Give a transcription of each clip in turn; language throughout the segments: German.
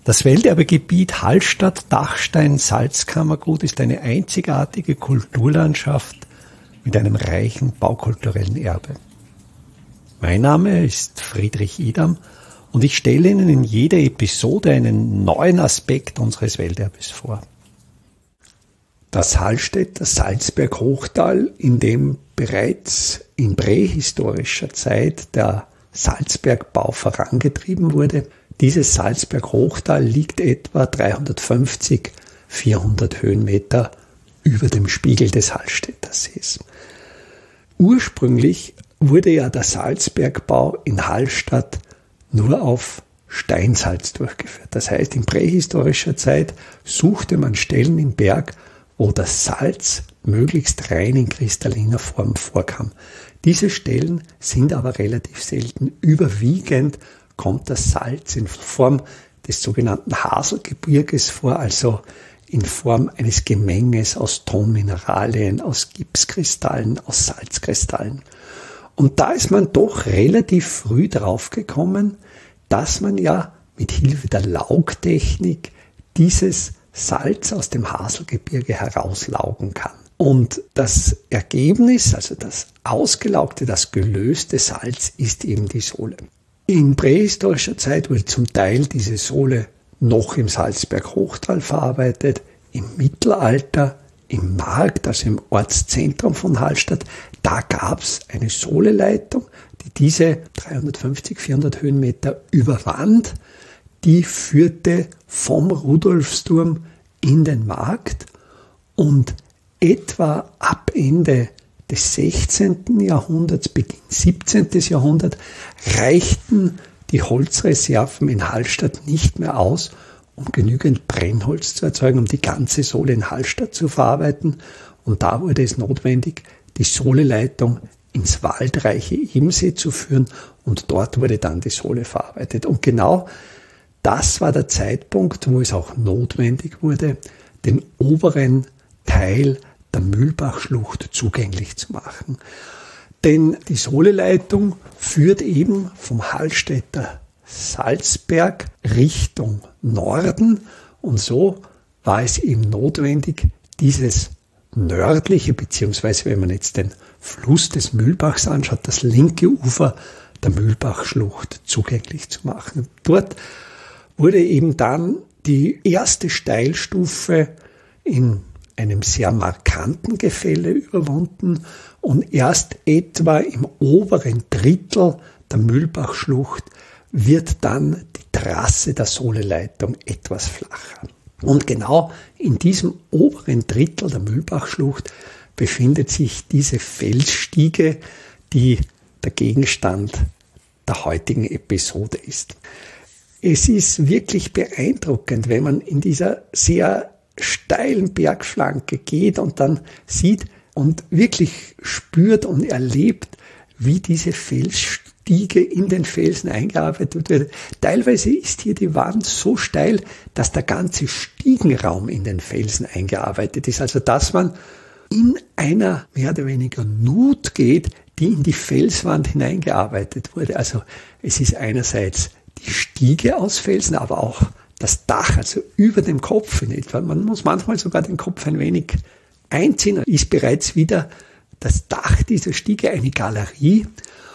Das Welterbegebiet Hallstatt-Dachstein-Salzkammergut ist eine einzigartige Kulturlandschaft mit einem reichen baukulturellen Erbe. Mein Name ist Friedrich Idam und ich stelle Ihnen in jeder Episode einen neuen Aspekt unseres Welterbes vor. Das Hallstätter Salzberg-Hochtal, in dem bereits in prähistorischer Zeit der Salzbergbau vorangetrieben wurde. Dieses Salzberg-Hochtal liegt etwa 350-400 Höhenmeter über dem Spiegel des Hallstätter Sees. Ursprünglich wurde ja der Salzbergbau in Hallstatt nur auf Steinsalz durchgeführt. Das heißt, in prähistorischer Zeit suchte man Stellen im Berg, wo das Salz möglichst rein in kristalliner Form vorkam. Diese Stellen sind aber relativ selten. Überwiegend kommt das Salz in Form des sogenannten Haselgebirges vor, also in Form eines Gemenges aus Tonmineralien, aus Gipskristallen, aus Salzkristallen. Und da ist man doch relativ früh draufgekommen, dass man ja mit Hilfe der Laugtechnik dieses Salz aus dem Haselgebirge herauslaugen kann. Und das Ergebnis, also das ausgelaugte, das gelöste Salz, ist eben die Sohle. In prähistorischer Zeit wurde zum Teil diese Sohle noch im Salzberg-Hochtal verarbeitet. Im Mittelalter, im Markt, also im Ortszentrum von Hallstatt, da gab es eine Sohleleitung, die diese 350-400 Höhenmeter überwand. Die führte vom Rudolfsturm in den Markt und etwa ab Ende des 16. Jahrhunderts, Beginn 17. Jahrhundert, reichten die Holzreserven in Hallstatt nicht mehr aus, um genügend Brennholz zu erzeugen, um die ganze Sohle in Hallstatt zu verarbeiten. Und da wurde es notwendig, die Sohleleitung ins waldreiche Ebensee zu führen und dort wurde dann die Sohle verarbeitet. Und genau das war der Zeitpunkt, wo es auch notwendig wurde, den oberen Teil der Mühlbachschlucht zugänglich zu machen. Denn die Sohleleitung führt eben vom Hallstätter Salzberg Richtung Norden und so war es eben notwendig, dieses nördliche, beziehungsweise wenn man jetzt den Fluss des Mühlbachs anschaut, das linke Ufer der Mühlbachschlucht zugänglich zu machen. Dort wurde eben dann die erste Steilstufe in einem sehr markanten Gefälle überwunden und erst etwa im oberen Drittel der Mühlbachschlucht wird dann die Trasse der Sohleleitung etwas flacher. Und genau in diesem oberen Drittel der Mühlbachschlucht befindet sich diese Felsstiege, die der Gegenstand der heutigen Episode ist. Es ist wirklich beeindruckend, wenn man in dieser sehr steilen Bergflanke geht und dann sieht und wirklich spürt und erlebt, wie diese Felsstiege in den Felsen eingearbeitet wird. Teilweise ist hier die Wand so steil, dass der ganze Stiegenraum in den Felsen eingearbeitet ist. Also dass man in einer mehr oder weniger Nut geht, die in die Felswand hineingearbeitet wurde. Also es ist einerseits die Stiege aus Felsen, aber auch das Dach, also über dem Kopf in etwa. Man muss manchmal sogar den Kopf ein wenig einziehen, ist bereits wieder das Dach dieser Stiege eine Galerie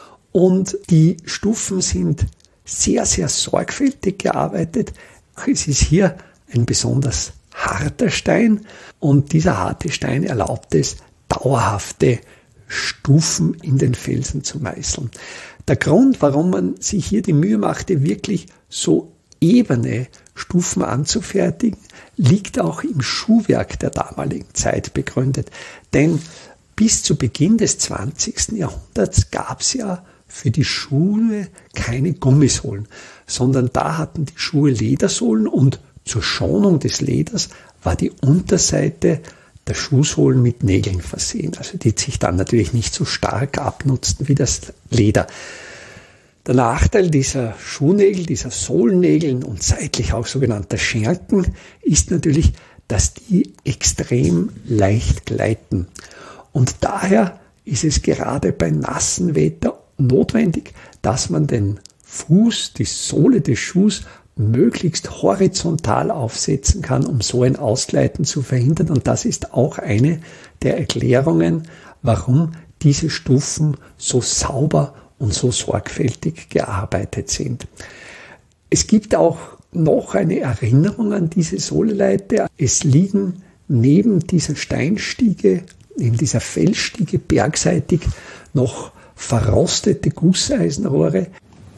und die Stufen sind sehr, sehr sorgfältig gearbeitet. Es ist hier ein besonders harter Stein und dieser harte Stein erlaubt es, dauerhafte Stufen in den Felsen zu meißeln. Der Grund, warum man sich hier die Mühe machte, wirklich so ebene Stufen anzufertigen, liegt auch im Schuhwerk der damaligen Zeit begründet. Denn bis zu Beginn des 20. Jahrhunderts gab es ja für die Schuhe keine Gummisohlen, sondern da hatten die Schuhe Ledersohlen und zur Schonung des Leders war die Unterseite der Schuhsohlen mit Nägeln versehen, also die sich dann natürlich nicht so stark abnutzten wie das Leder. Der Nachteil dieser Schuhnägel, dieser Sohlennägeln und seitlich auch sogenannter Scherken ist natürlich, dass die extrem leicht gleiten. Und daher ist es gerade bei nassem Wetter notwendig, dass man den Fuß, die Sohle des Schuhs möglichst horizontal aufsetzen kann, um so ein Ausgleiten zu verhindern. Und das ist auch eine der Erklärungen, warum diese Stufen so sauber und so sorgfältig gearbeitet sind. Es gibt auch noch eine Erinnerung an diese Sohleleiter. Es liegen neben dieser Steinstiege, neben dieser Felsstiege bergseitig noch verrostete Gusseisenrohre.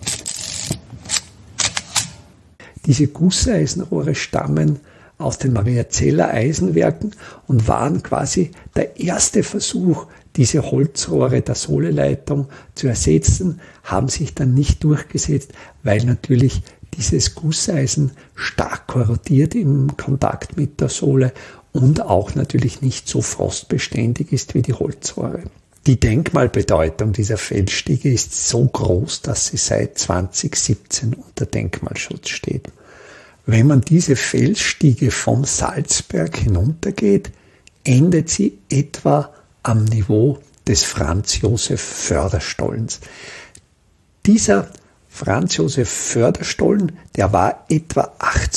Diese Gusseisenrohre stammen aus den Mariazeller Eisenwerken und waren quasi der erste Versuch, diese Holzrohre der Sohleleitung zu ersetzen, haben sich dann nicht durchgesetzt, weil natürlich dieses Gusseisen stark korrodiert im Kontakt mit der Sohle und auch natürlich nicht so frostbeständig ist wie die Holzrohre. Die Denkmalbedeutung dieser Felsstiege ist so groß, dass sie seit 2017 unter Denkmalschutz steht. Wenn man diese Felsstiege vom Salzberg hinuntergeht, endet sie etwa am Niveau des Franz-Josef-Förderstollens. Dieser Franz-Josef-Förderstollen, der war etwa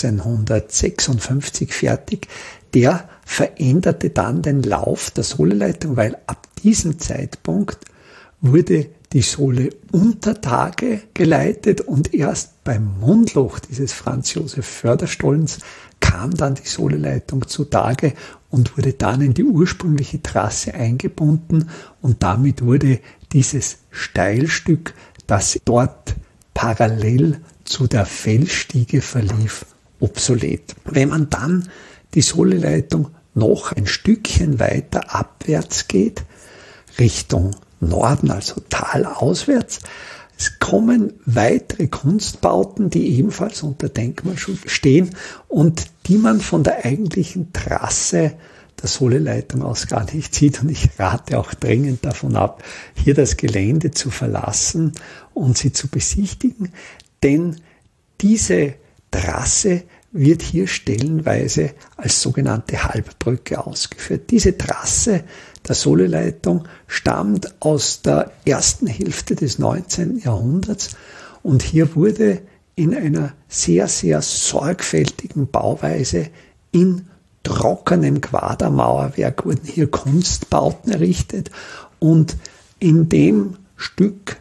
1856 fertig, der veränderte dann den Lauf der Sohleleitung, weil ab diesem Zeitpunkt wurde die Sohle unter Tage geleitet und erst beim Mundloch dieses Franz-Josef-Förderstollens kam dann die Sohleleitung zutage und wurde dann in die ursprüngliche Trasse eingebunden und damit wurde dieses Steilstück, das dort parallel zu der Felsstiege verlief, obsolet. Wenn man dann die Sohleleitung noch ein Stückchen weiter abwärts geht, Richtung Norden, also talauswärts, es kommen weitere Kunstbauten, die ebenfalls unter Denkmalschutz stehen und die man von der eigentlichen Trasse der Sohleleitung aus gar nicht sieht. Und ich rate auch dringend davon ab, hier das Gelände zu verlassen und sie zu besichtigen, denn diese Trasse wird hier stellenweise als sogenannte Halbbrücke ausgeführt. Diese Trasse der Sohleleitung stammt aus der ersten Hälfte des 19. Jahrhunderts und hier wurde in einer sehr, sehr sorgfältigen Bauweise in trockenem Quadermauerwerk wurden hier Kunstbauten errichtet und in dem Stück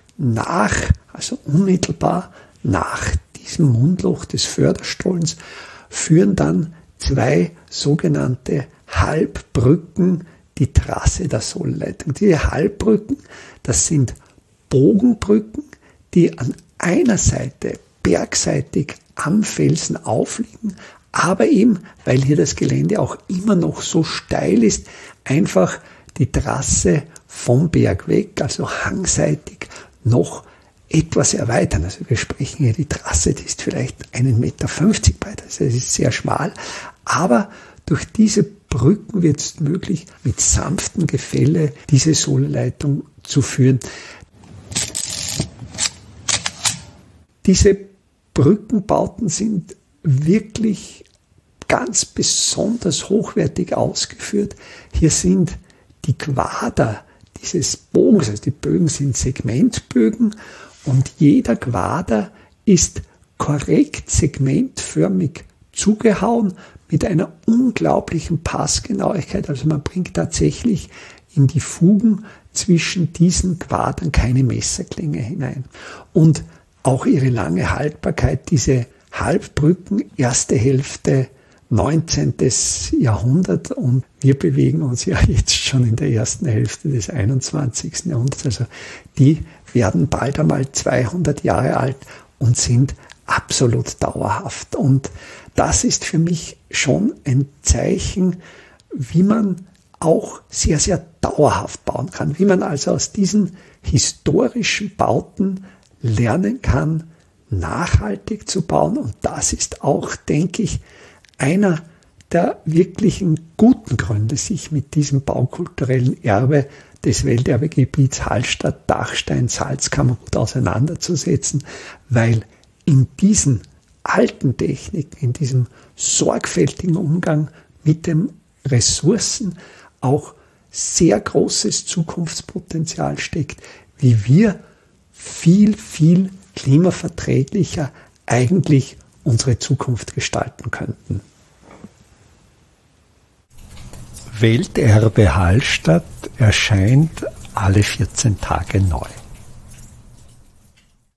also unmittelbar nach diesem Mundloch des Förderstollens, führen dann zwei sogenannte Halbbrücken die Trasse der Sohleleitung. Diese Halbbrücken, das sind Bogenbrücken, die an einer Seite bergseitig am Felsen aufliegen, aber eben, weil hier das Gelände auch immer noch so steil ist, einfach die Trasse vom Berg weg, also hangseitig, noch etwas erweitern. Also wir sprechen hier, die Trasse, die ist vielleicht 1,50 Meter breit, also es ist sehr schmal, aber durch diese Brücken wird es möglich, mit sanftem Gefälle diese Sohleleitung zu führen. Diese Brückenbauten sind wirklich ganz besonders hochwertig ausgeführt. Hier sind die Quader dieses Bogens, also die Bögen sind Segmentbögen und jeder Quader ist korrekt segmentförmig zugehauen mit einer unglaublichen Passgenauigkeit. Also man bringt tatsächlich in die Fugen zwischen diesen Quadern keine Messerklinge hinein. Und auch ihre lange Haltbarkeit, diese Halbbrücken, erste Hälfte 19. Jahrhundert und wir bewegen uns ja jetzt schon in der ersten Hälfte des 21. Jahrhunderts. Also die werden bald einmal 200 Jahre alt und sind absolut dauerhaft. Und das ist für mich schon ein Zeichen, wie man auch sehr, sehr dauerhaft bauen kann, wie man also aus diesen historischen Bauten lernen kann, nachhaltig zu bauen. Und das ist auch, denke ich, einer der wirklichen guten Gründe, sich mit diesem baukulturellen Erbe des Welterbegebiets Hallstatt-Dachstein-Salzkammergut auseinanderzusetzen, weil in diesen alten Techniken, in diesem sorgfältigen Umgang mit den Ressourcen auch sehr großes Zukunftspotenzial steckt, wie wir viel, viel klimaverträglicher eigentlich unsere Zukunft gestalten könnten. Welterbe Hallstatt erscheint alle 14 Tage neu.